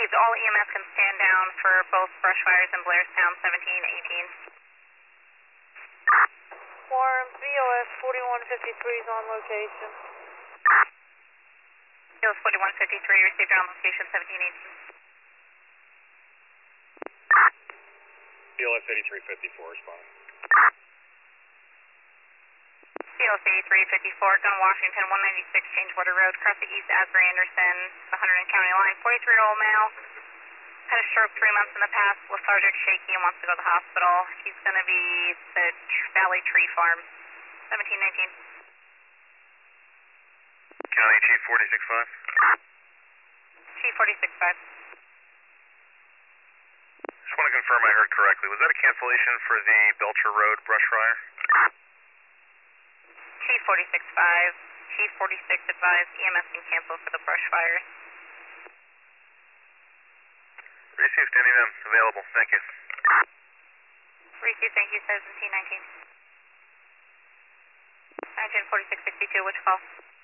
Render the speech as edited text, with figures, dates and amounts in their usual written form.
received. All EMS can stand down for both brush fires in Blairstown 1718. Warren, BOS 4153 is on location. BOS 4153 received on location 1718. BLS 8354 responding. BLS 8354, Gun Washington 196 Changewater Road, across the East Asbury Anderson, the Hunterdon County line. 43-year-old male, had a stroke 3 months in the past, lethargic, shaky, and wants to go to the hospital. He's going to be the Valley Tree Farm, 1719. County Chief 465. Chief 465. Just want to confirm I heard correctly. Was that a cancellation for the Belcher Road brush fire? Chief 465. Chief 46 advised EMS can cancel for the brush fire. Received any of them available. Thank you. Received, thank you, 1719. 194662, which call?